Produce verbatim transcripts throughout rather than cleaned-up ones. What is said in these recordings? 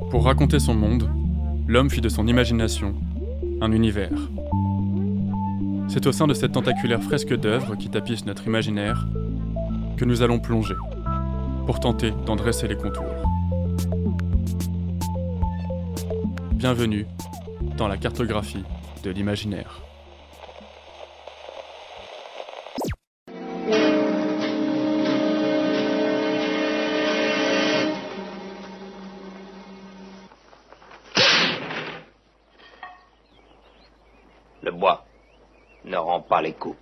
Pour raconter son monde, l'homme fit de son imagination un univers. C'est au sein de cette tentaculaire fresque d'œuvres qui tapisse notre imaginaire que nous allons plonger, pour tenter d'en dresser les contours. Bienvenue dans la cartographie de l'imaginaire. Le bois ne rend pas les coups.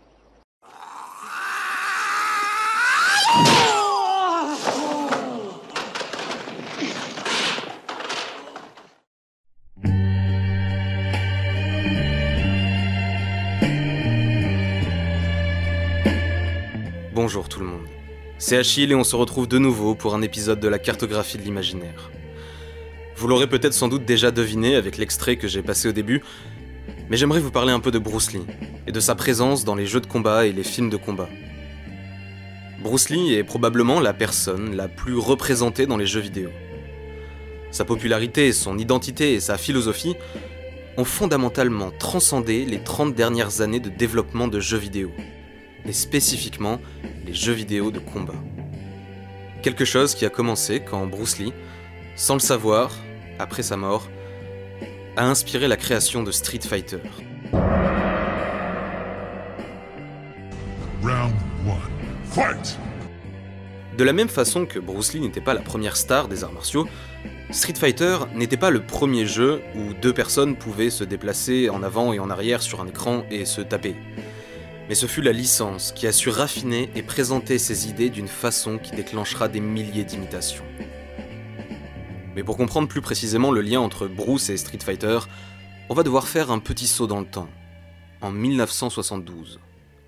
Bonjour tout le monde, c'est Achille et on se retrouve de nouveau pour un épisode de la cartographie de l'imaginaire. Vous l'aurez peut-être sans doute déjà deviné avec l'extrait que j'ai passé au début, mais j'aimerais vous parler un peu de Bruce Lee et de sa présence dans les jeux de combat et les films de combat. Bruce Lee est probablement la personne la plus représentée dans les jeux vidéo. Sa popularité, son identité et sa philosophie ont fondamentalement transcendé les trente dernières années de développement de jeux vidéo, et spécifiquement les jeux vidéo de combat. Quelque chose qui a commencé quand Bruce Lee, sans le savoir, après sa mort, a inspiré la création de Street Fighter. Round one. Fight! De la même façon que Bruce Lee n'était pas la première star des arts martiaux, Street Fighter n'était pas le premier jeu où deux personnes pouvaient se déplacer en avant et en arrière sur un écran et se taper. Mais ce fut la licence qui a su raffiner et présenter ses idées d'une façon qui déclenchera des milliers d'imitations. Mais pour comprendre plus précisément le lien entre Bruce et Street Fighter, on va devoir faire un petit saut dans le temps, en mille neuf cent soixante-douze.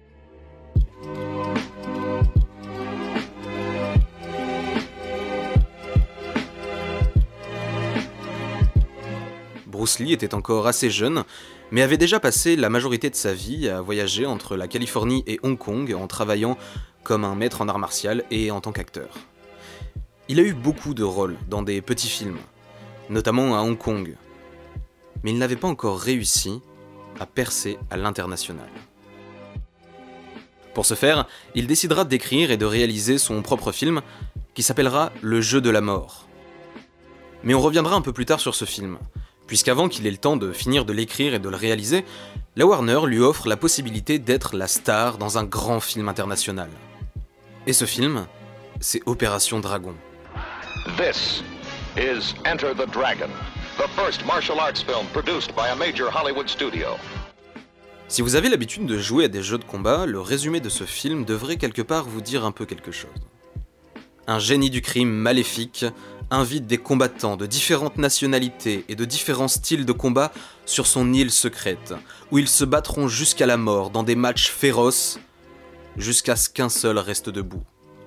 Bruce Lee était encore assez jeune, mais avait déjà passé la majorité de sa vie à voyager entre la Californie et Hong Kong en travaillant comme un maître en art martial et en tant qu'acteur. Il a eu beaucoup de rôles dans des petits films, notamment à Hong Kong, mais il n'avait pas encore réussi à percer à l'international. Pour ce faire, il décidera d'écrire et de réaliser son propre film, qui s'appellera Le Jeu de la Mort. Mais on reviendra un peu plus tard sur ce film, puisqu'avant qu'il ait le temps de finir de l'écrire et de le réaliser, la Warner lui offre la possibilité d'être la star dans un grand film international. Et ce film, c'est Opération Dragon. This is Enter the Dragon, the first martial arts film produced by a major Hollywood studio. Si vous avez l'habitude de jouer à des jeux de combat, le résumé de ce film devrait quelque part vous dire un peu quelque chose. Un génie du crime maléfique invite des combattants de différentes nationalités et de différents styles de combat sur son île secrète, où ils se battront jusqu'à la mort dans des matchs féroces, jusqu'à ce qu'un seul reste debout.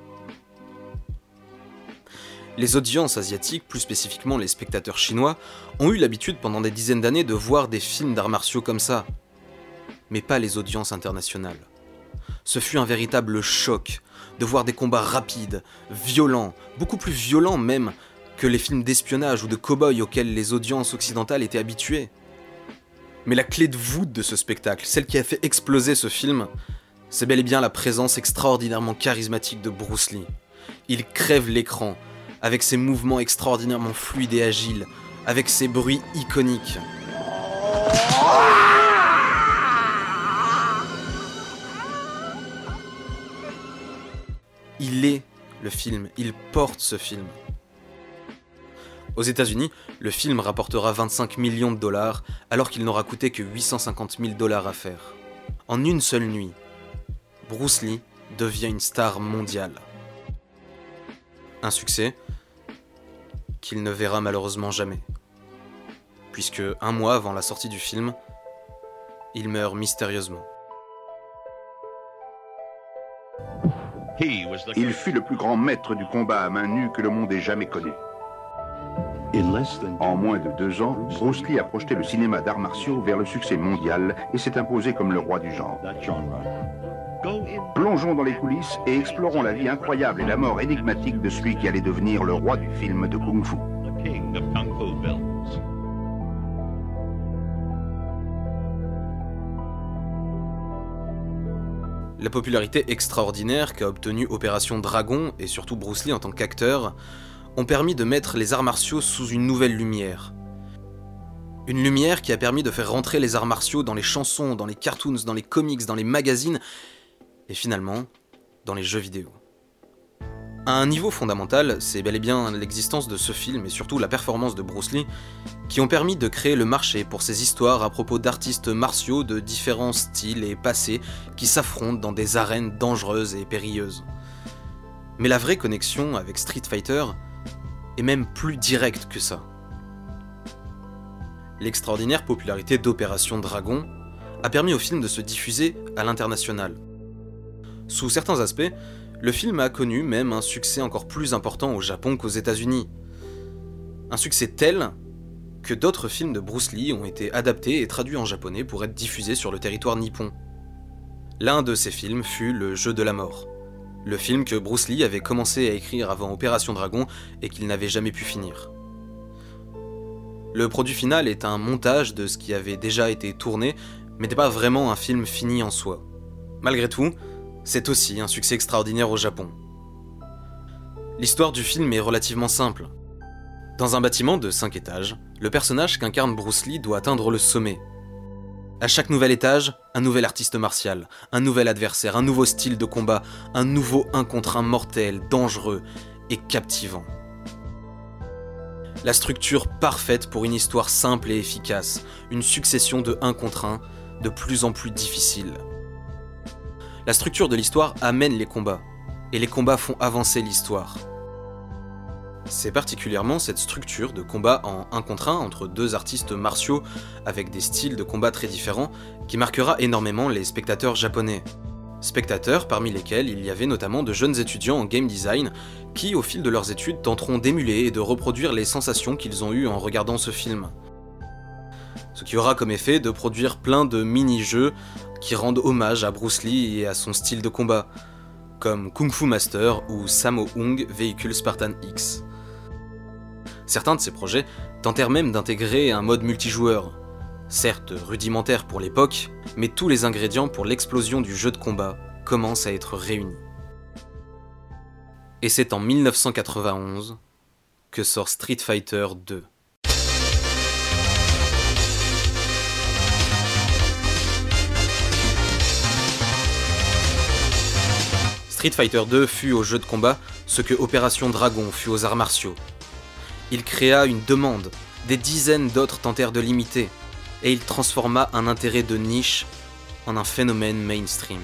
Les audiences asiatiques, plus spécifiquement les spectateurs chinois, ont eu l'habitude pendant des dizaines d'années de voir des films d'arts martiaux comme ça, mais pas les audiences internationales. Ce fut un véritable choc de voir des combats rapides, violents, beaucoup plus violents même que les films d'espionnage ou de cow-boys auxquels les audiences occidentales étaient habituées. Mais la clé de voûte de ce spectacle, celle qui a fait exploser ce film, c'est bel et bien la présence extraordinairement charismatique de Bruce Lee. Il crève l'écran, avec ses mouvements extraordinairement fluides et agiles, avec ses bruits iconiques. Il est le film, il porte ce film. Aux États-Unis, le film rapportera vingt-cinq millions de dollars, alors qu'il n'aura coûté que huit cent cinquante mille dollars à faire. En une seule nuit, Bruce Lee devient une star mondiale. Un succès qu'il ne verra malheureusement jamais, puisque un mois avant la sortie du film, il meurt mystérieusement. Il fut le plus grand maître du combat à main nue que le monde ait jamais connu. En moins de deux ans, Bruce Lee a projeté le cinéma d'arts martiaux vers le succès mondial et s'est imposé comme le roi du genre. Plongeons dans les coulisses et explorons la vie incroyable et la mort énigmatique de celui qui allait devenir le roi du film de Kung Fu. La popularité extraordinaire qu'a obtenue Opération Dragon, et surtout Bruce Lee en tant qu'acteur, ont permis de mettre les arts martiaux sous une nouvelle lumière. Une lumière qui a permis de faire rentrer les arts martiaux dans les chansons, dans les cartoons, dans les comics, dans les magazines, et finalement, dans les jeux vidéo. À un niveau fondamental, c'est bel et bien l'existence de ce film et surtout la performance de Bruce Lee qui ont permis de créer le marché pour ces histoires à propos d'artistes martiaux de différents styles et passés qui s'affrontent dans des arènes dangereuses et périlleuses. Mais la vraie connexion avec Street Fighter est même plus directe que ça. L'extraordinaire popularité d'Opération Dragon a permis au film de se diffuser à l'international. Sous certains aspects, le film a connu même un succès encore plus important au Japon qu'aux États-Unis. Un succès tel que d'autres films de Bruce Lee ont été adaptés et traduits en japonais pour être diffusés sur le territoire nippon. L'un de ces films fut Le Jeu de la Mort, le film que Bruce Lee avait commencé à écrire avant Opération Dragon et qu'il n'avait jamais pu finir. Le produit final est un montage de ce qui avait déjà été tourné, mais n'est pas vraiment un film fini en soi. Malgré tout, c'est aussi un succès extraordinaire au Japon. L'histoire du film est relativement simple. Dans un bâtiment de cinq étages, le personnage qu'incarne Bruce Lee doit atteindre le sommet. À chaque nouvel étage, un nouvel artiste martial, un nouvel adversaire, un nouveau style de combat, un nouveau un contre un mortel, dangereux et captivant. La structure parfaite pour une histoire simple et efficace, une succession de un contre un de plus en plus difficile. La structure de l'histoire amène les combats, et les combats font avancer l'histoire. C'est particulièrement cette structure de combat en un contre un entre deux artistes martiaux avec des styles de combat très différents qui marquera énormément les spectateurs japonais. Spectateurs parmi lesquels il y avait notamment de jeunes étudiants en game design qui, au fil de leurs études, tenteront d'émuler et de reproduire les sensations qu'ils ont eues en regardant ce film. Ce qui aura comme effet de produire plein de mini-jeux qui rendent hommage à Bruce Lee et à son style de combat, comme Kung Fu Master ou Sammo Hung Véhicule Spartan X. Certains de ces projets tentèrent même d'intégrer un mode multijoueur, certes rudimentaire pour l'époque, mais tous les ingrédients pour l'explosion du jeu de combat commencent à être réunis. Et c'est en mille neuf cent quatre-vingt-onze que sort Street Fighter deux. Street Fighter deux fut au jeu de combat ce que Opération Dragon fut aux arts martiaux. Il créa une demande, des dizaines d'autres tentèrent de l'imiter, et il transforma un intérêt de niche en un phénomène mainstream.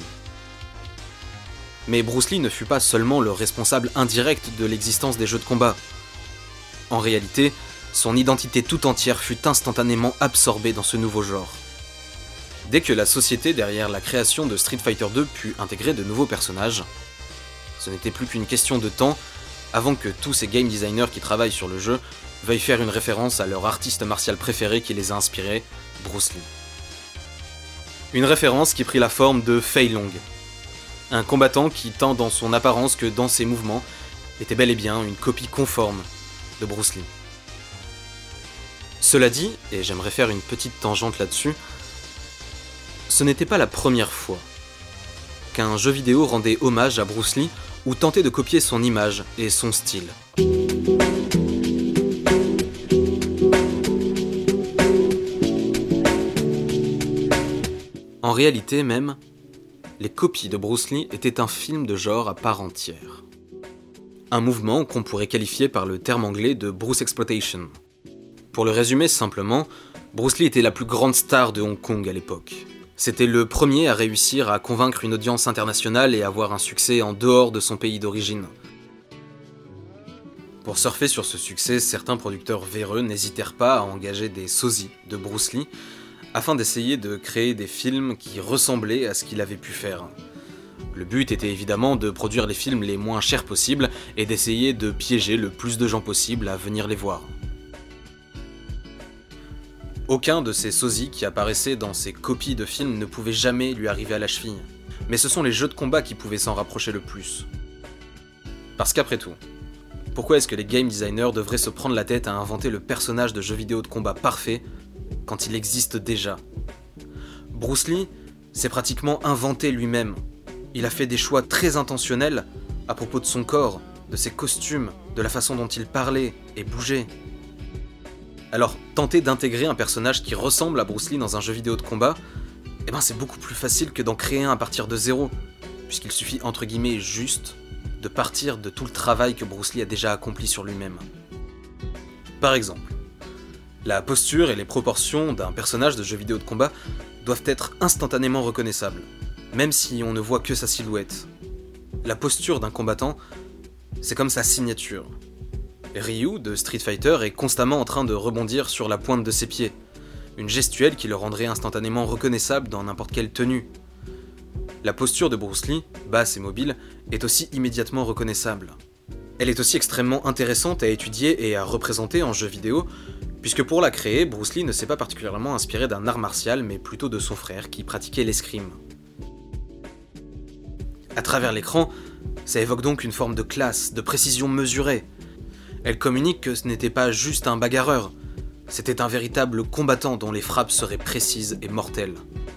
Mais Bruce Lee ne fut pas seulement le responsable indirect de l'existence des jeux de combat. En réalité, son identité tout entière fut instantanément absorbée dans ce nouveau genre. Dès que la société derrière la création de Street Fighter deux put intégrer de nouveaux personnages, ce n'était plus qu'une question de temps avant que tous ces game designers qui travaillent sur le jeu veuillent faire une référence à leur artiste martial préféré qui les a inspirés, Bruce Lee. Une référence qui prit la forme de Fei Long, un combattant qui, tant dans son apparence que dans ses mouvements, était bel et bien une copie conforme de Bruce Lee. Cela dit, et j'aimerais faire une petite tangente là-dessus, ce n'était pas la première fois qu'un jeu vidéo rendait hommage à Bruce Lee ou tentait de copier son image et son style. En réalité même, les copies de Bruce Lee étaient un film de genre à part entière. Un mouvement qu'on pourrait qualifier par le terme anglais de Bruce Exploitation. Pour le résumer simplement, Bruce Lee était la plus grande star de Hong Kong à l'époque. C'était le premier à réussir à convaincre une audience internationale et avoir un succès en dehors de son pays d'origine. Pour surfer sur ce succès, certains producteurs véreux n'hésitèrent pas à engager des sosies de Bruce Lee afin d'essayer de créer des films qui ressemblaient à ce qu'il avait pu faire. Le but était évidemment de produire les films les moins chers possibles et d'essayer de piéger le plus de gens possible à venir les voir. Aucun de ces sosies qui apparaissaient dans ces copies de films ne pouvait jamais lui arriver à la cheville. Mais ce sont les jeux de combat qui pouvaient s'en rapprocher le plus. Parce qu'après tout, pourquoi est-ce que les game designers devraient se prendre la tête à inventer le personnage de jeu vidéo de combat parfait quand il existe déjà ? Bruce Lee s'est pratiquement inventé lui-même. il a fait des choix très intentionnels à propos de son corps, de ses costumes, de la façon dont il parlait et bougeait. Alors, tenter d'intégrer un personnage qui ressemble à Bruce Lee dans un jeu vidéo de combat, eh ben c'est beaucoup plus facile que d'en créer un à partir de zéro, puisqu'il suffit entre guillemets juste de partir de tout le travail que Bruce Lee a déjà accompli sur lui-même. Par exemple, la posture et les proportions d'un personnage de jeu vidéo de combat doivent être instantanément reconnaissables, même si on ne voit que sa silhouette. La posture d'un combattant, c'est comme sa signature. Ryu de Street Fighter est constamment en train de rebondir sur la pointe de ses pieds, une gestuelle qui le rendrait instantanément reconnaissable dans n'importe quelle tenue. La posture de Bruce Lee, basse et mobile, est aussi immédiatement reconnaissable. Elle est aussi extrêmement intéressante à étudier et à représenter en jeu vidéo, puisque pour la créer, Bruce Lee ne s'est pas particulièrement inspiré d'un art martial, mais plutôt de son frère qui pratiquait l'escrime. À travers l'écran, ça évoque donc une forme de classe, de précision mesurée. Elle communique que ce n'était pas juste un bagarreur, c'était un véritable combattant dont les frappes seraient précises et mortelles.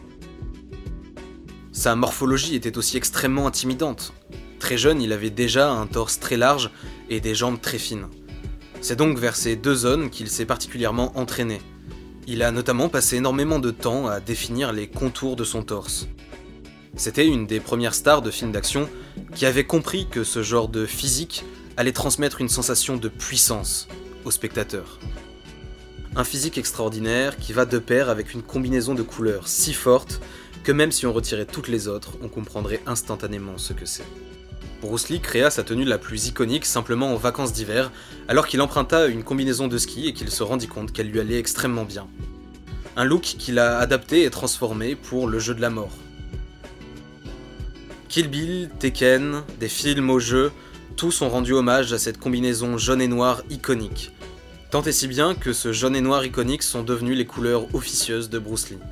Sa morphologie était aussi extrêmement intimidante. Très jeune, il avait déjà un torse très large et des jambes très fines. C'est donc vers ces deux zones qu'il s'est particulièrement entraîné. Il a notamment passé énormément de temps à définir les contours de son torse. C'était une des premières stars de films d'action qui avait compris que ce genre de physique allait transmettre une sensation de puissance au spectateur. Un physique extraordinaire qui va de pair avec une combinaison de couleurs si forte que même si on retirait toutes les autres, on comprendrait instantanément ce que c'est. Bruce Lee créa sa tenue la plus iconique simplement en vacances d'hiver, alors qu'il emprunta une combinaison de ski et qu'il se rendit compte qu'elle lui allait extrêmement bien. Un look qu'il a adapté et transformé pour le jeu de la mort. Kill Bill, Tekken, des films au jeu, tous ont rendu hommage à cette combinaison jaune et noir iconique. Tant et si bien que ce jaune et noir iconique sont devenus les couleurs officieuses de Bruce Lee.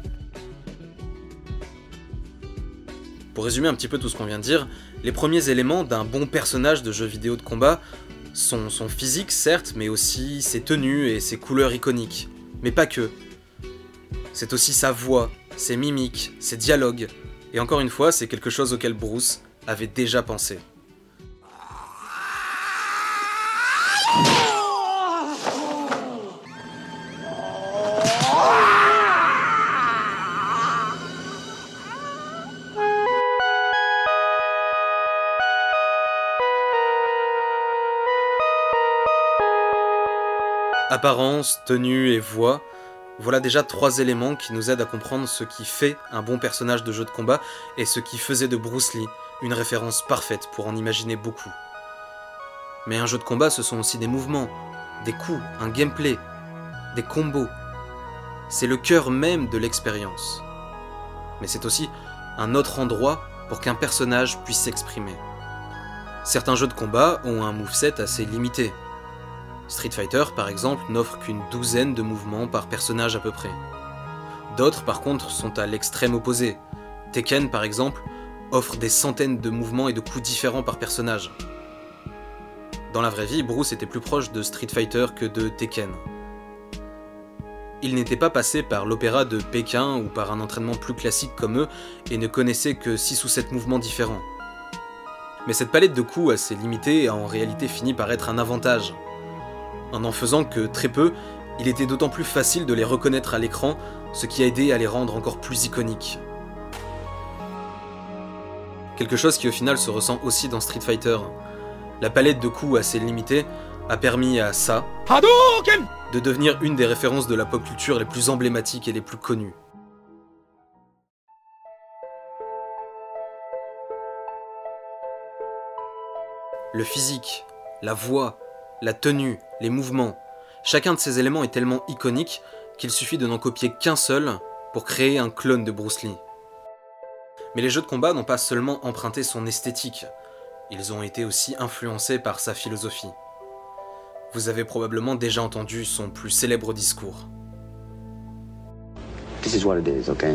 Pour résumer un petit peu tout ce qu'on vient de dire, les premiers éléments d'un bon personnage de jeu vidéo de combat sont son physique certes, mais aussi ses tenues et ses couleurs iconiques. Mais pas que. C'est aussi sa voix, ses mimiques, ses dialogues, et encore une fois, c'est quelque chose auquel Bruce avait déjà pensé. Apparence, tenue et voix, voilà déjà trois éléments qui nous aident à comprendre ce qui fait un bon personnage de jeu de combat et ce qui faisait de Bruce Lee une référence parfaite pour en imaginer beaucoup. Mais un jeu de combat, ce sont aussi des mouvements, des coups, un gameplay, des combos. C'est le cœur même de l'expérience. Mais c'est aussi un autre endroit pour qu'un personnage puisse s'exprimer. Certains jeux de combat ont un moveset assez limité. Street Fighter, par exemple, n'offre qu'une douzaine de mouvements par personnage à peu près. D'autres, par contre, sont à l'extrême opposé. Tekken, par exemple, offre des centaines de mouvements et de coups différents par personnage. Dans la vraie vie, Bruce était plus proche de Street Fighter que de Tekken. Il n'était pas passé par l'opéra de Pékin ou par un entraînement plus classique comme eux et ne connaissait que six ou sept mouvements différents. Mais cette palette de coups assez limitée a en réalité fini par être un avantage. En n'en faisant que très peu, il était d'autant plus facile de les reconnaître à l'écran, ce qui a aidé à les rendre encore plus iconiques. Quelque chose qui au final se ressent aussi dans Street Fighter. La palette de coups assez limitée a permis à ça Hadouken! De devenir une des références de la pop culture les plus emblématiques et les plus connues. Le physique, la voix, la tenue, les mouvements, chacun de ces éléments est tellement iconique qu'il suffit de n'en copier qu'un seul pour créer un clone de Bruce Lee. Mais les jeux de combat n'ont pas seulement emprunté son esthétique, ils ont été aussi influencés par sa philosophie. Vous avez probablement déjà entendu son plus célèbre discours. This is what it is, okay?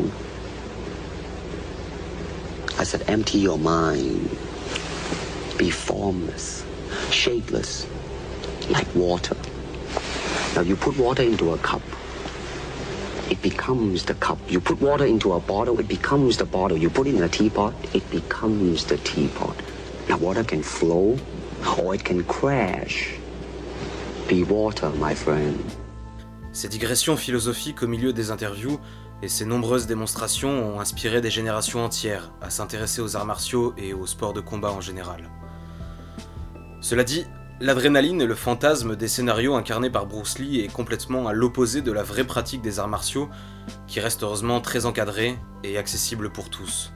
I said empty your mind. Be formless, shapeless, like water. Now you put water into a cup. it becomes the cup. You put water into a bottle, it becomes the bottle. You put it in a teapot, it becomes the teapot. Now water can flow or it can crash. Be water, my friend. Ces digressions philosophiques au milieu des interviews et ces nombreuses démonstrations ont inspiré des générations entières à s'intéresser aux arts martiaux et aux sports de combat en général. Cela dit, l'adrénaline et le fantasme des scénarios incarnés par Bruce Lee est complètement à l'opposé de la vraie pratique des arts martiaux, qui reste heureusement très encadrée et accessible pour tous.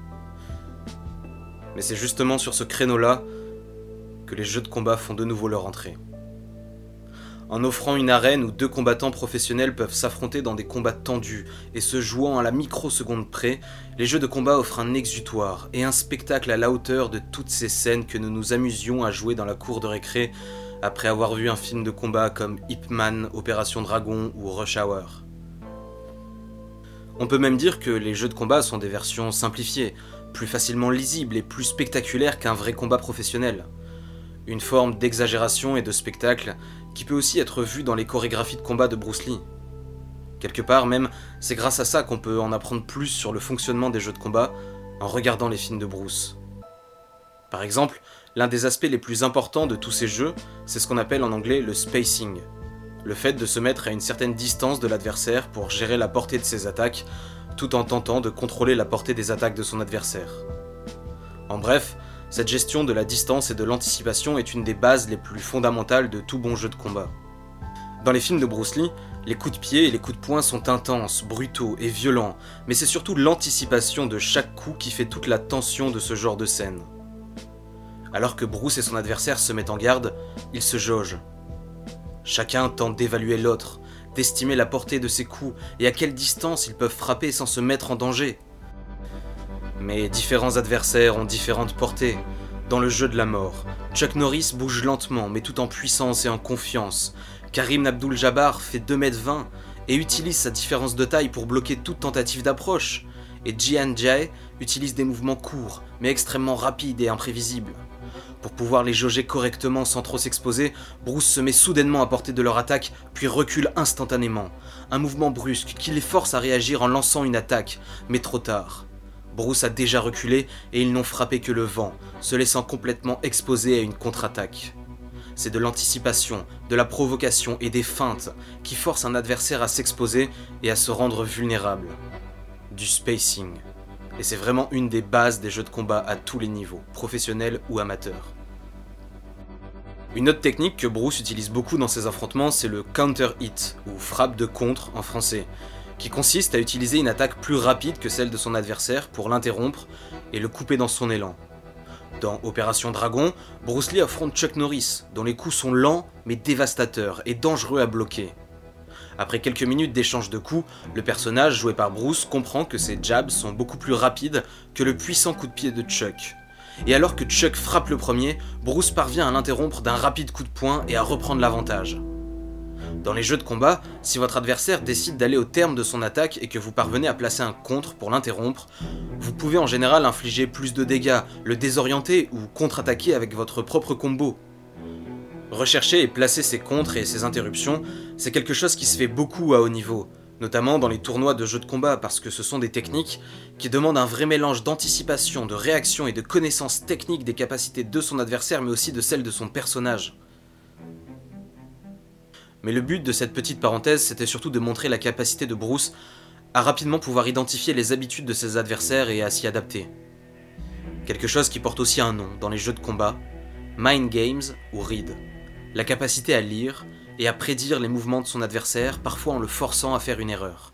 Mais c'est justement sur ce créneau-là que les jeux de combat font de nouveau leur entrée. En offrant une arène où deux combattants professionnels peuvent s'affronter dans des combats tendus et se jouant à la microseconde près, les jeux de combat offrent un exutoire et un spectacle à la hauteur de toutes ces scènes que nous nous amusions à jouer dans la cour de récré après avoir vu un film de combat comme Ip Man, Opération Dragon ou Rush Hour. On peut même dire que les jeux de combat sont des versions simplifiées, plus facilement lisibles et plus spectaculaires qu'un vrai combat professionnel. Une forme d'exagération et de spectacle qui peut aussi être vue dans les chorégraphies de combat de Bruce Lee. Quelque part même, c'est grâce à ça qu'on peut en apprendre plus sur le fonctionnement des jeux de combat en regardant les films de Bruce. Par exemple, l'un des aspects les plus importants de tous ces jeux, c'est ce qu'on appelle en anglais le spacing. Le fait de se mettre à une certaine distance de l'adversaire pour gérer la portée de ses attaques, tout en tentant de contrôler la portée des attaques de son adversaire. En bref, cette gestion de la distance et de l'anticipation est une des bases les plus fondamentales de tout bon jeu de combat. Dans les films de Bruce Lee, les coups de pied et les coups de poing sont intenses, brutaux et violents, mais c'est surtout l'anticipation de chaque coup qui fait toute la tension de ce genre de scène. Alors que Bruce et son adversaire se mettent en garde, ils se jaugent. Chacun tente d'évaluer l'autre, d'estimer la portée de ses coups et à quelle distance ils peuvent frapper sans se mettre en danger. Mais différents adversaires ont différentes portées. Dans le jeu de la mort, Chuck Norris bouge lentement mais tout en puissance et en confiance. Karim Abdul-Jabbar fait deux mètres vingt et utilise sa différence de taille pour bloquer toute tentative d'approche. Et Jian Jai utilise des mouvements courts mais extrêmement rapides et imprévisibles. Pour pouvoir les jauger correctement sans trop s'exposer, Bruce se met soudainement à portée de leur attaque puis recule instantanément. Un mouvement brusque qui les force à réagir en lançant une attaque, mais trop tard. Bruce a déjà reculé et ils n'ont frappé que le vent, se laissant complètement exposés à une contre-attaque. C'est de l'anticipation, de la provocation et des feintes qui forcent un adversaire à s'exposer et à se rendre vulnérable. Du spacing. Et c'est vraiment une des bases des jeux de combat à tous les niveaux, professionnels ou amateurs. Une autre technique que Bruce utilise beaucoup dans ses affrontements, c'est le counter-hit, ou frappe de contre en français, qui consiste à utiliser une attaque plus rapide que celle de son adversaire pour l'interrompre et le couper dans son élan. Dans Opération Dragon, Bruce Lee affronte Chuck Norris, dont les coups sont lents mais dévastateurs et dangereux à bloquer. Après quelques minutes d'échange de coups, le personnage joué par Bruce comprend que ses jabs sont beaucoup plus rapides que le puissant coup de pied de Chuck. Et alors que Chuck frappe le premier, Bruce parvient à l'interrompre d'un rapide coup de poing et à reprendre l'avantage. Dans les jeux de combat, si votre adversaire décide d'aller au terme de son attaque et que vous parvenez à placer un contre pour l'interrompre, vous pouvez en général infliger plus de dégâts, le désorienter ou contre-attaquer avec votre propre combo. Rechercher et placer ces contres et ces interruptions, c'est quelque chose qui se fait beaucoup à haut niveau, notamment dans les tournois de jeux de combat parce que ce sont des techniques qui demandent un vrai mélange d'anticipation, de réaction et de connaissance technique des capacités de son adversaire mais aussi de celles de son personnage. Mais le but de cette petite parenthèse, c'était surtout de montrer la capacité de Bruce à rapidement pouvoir identifier les habitudes de ses adversaires et à s'y adapter. Quelque chose qui porte aussi un nom dans les jeux de combat, Mind Games ou Read. La capacité à lire et à prédire les mouvements de son adversaire, parfois en le forçant à faire une erreur.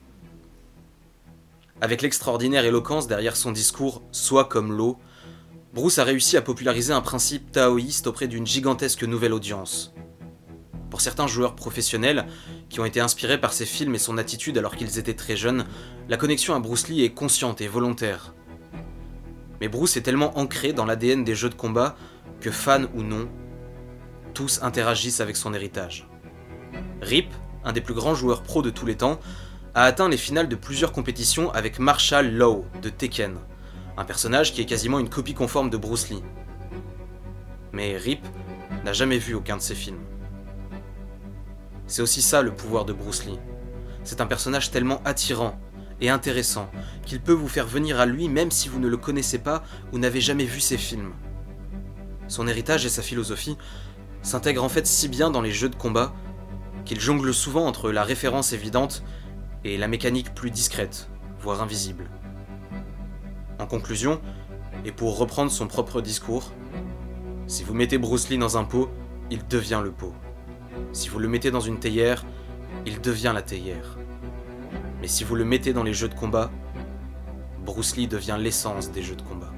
Avec l'extraordinaire éloquence derrière son discours « Sois comme l'eau », Bruce a réussi à populariser un principe taoïste auprès d'une gigantesque nouvelle audience. Pour certains joueurs professionnels, qui ont été inspirés par ses films et son attitude alors qu'ils étaient très jeunes, la connexion à Bruce Lee est consciente et volontaire. Mais Bruce est tellement ancré dans l'A D N des jeux de combat que, fans ou non, tous interagissent avec son héritage. Rip, un des plus grands joueurs pro de tous les temps, a atteint les finales de plusieurs compétitions avec Marshall Law de Tekken, un personnage qui est quasiment une copie conforme de Bruce Lee. Mais Rip n'a jamais vu aucun de ses films. C'est aussi ça le pouvoir de Bruce Lee. c'est un personnage tellement attirant et intéressant qu'il peut vous faire venir à lui même si vous ne le connaissez pas ou n'avez jamais vu ses films. Son héritage et sa philosophie s'intègrent en fait si bien dans les jeux de combat qu'il jongle souvent entre la référence évidente et la mécanique plus discrète, voire invisible. En conclusion, et pour reprendre son propre discours, si vous mettez Bruce Lee dans un pot, il devient le pot. Si vous le mettez dans une théière, il devient la théière. Mais si vous le mettez dans les jeux de combat, Bruce Lee devient l'essence des jeux de combat.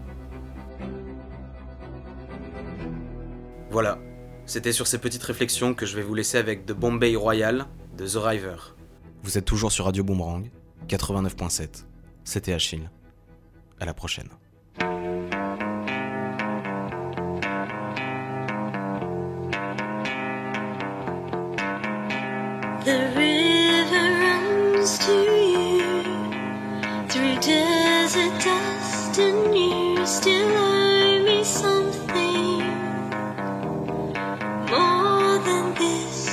Voilà, c'était sur ces petites réflexions que je vais vous laisser avec The Bombay Royal de The River. Vous êtes toujours sur Radio Boomerang, quatre-vingt-neuf point sept. C'était Achille. À la prochaine. The river runs to you through desert dust, and you still owe me something more than this.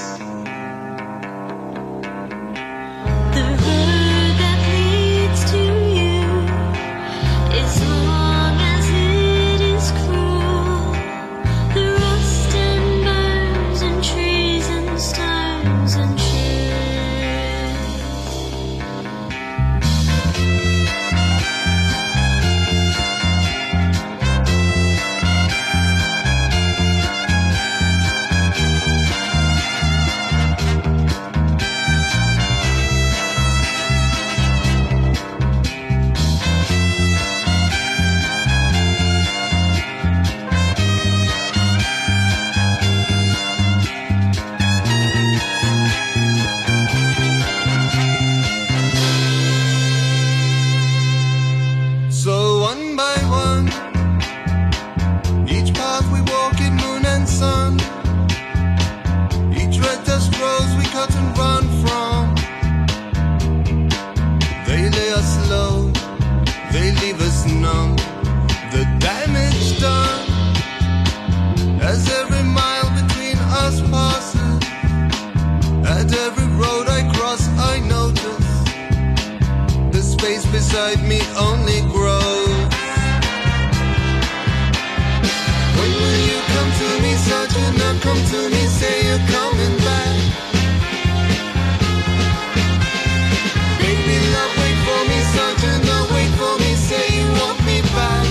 The road that leads to you, as long as it is cruel, the rust and bones and trees and stones and beside me only grows. When will you come to me, Sergeant? Now come to me, say you're coming back. Baby love, wait for me, Sergeant. Now wait for me, say you want me back.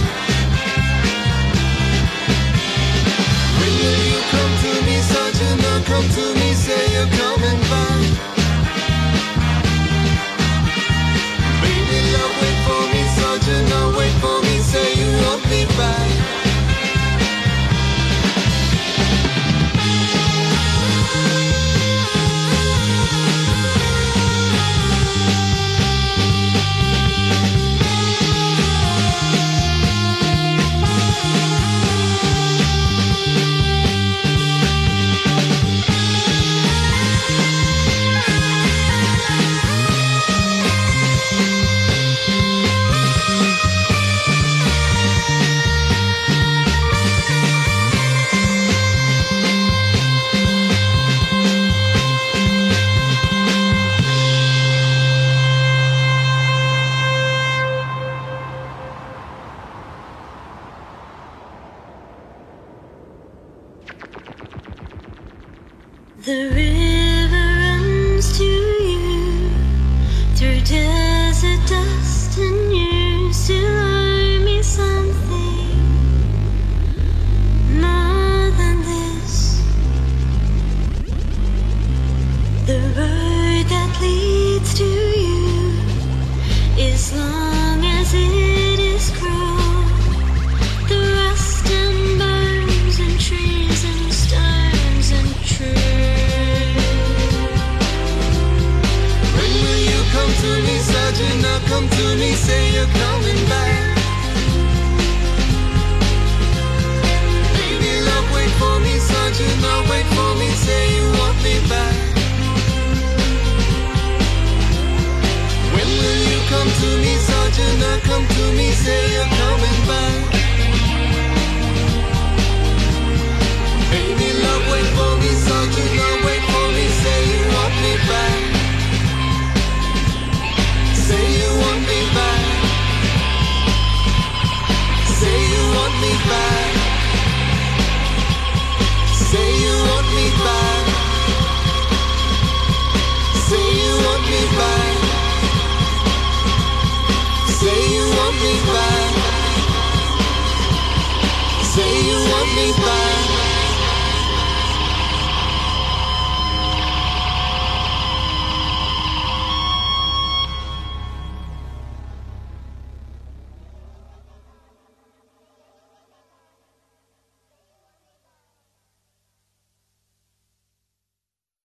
When will you come to me, Sergeant? Now come to me, say you're coming back. Now wait for me, say you want me back. The river runs to you through desert dust, and you still owe me something more than this. The road that leads to you, as long as it is cruel, the rust and bones and trees and stones and trees. Come to me, Sergeant, now come to me, say you're coming back. Baby love, wait for me, Sergeant, now wait for me, say you want me back. When will you come to me, Sergeant, now come to me, say you're coming back. Baby love, wait for me, Sergeant, now wait for me, say you want me back. me back.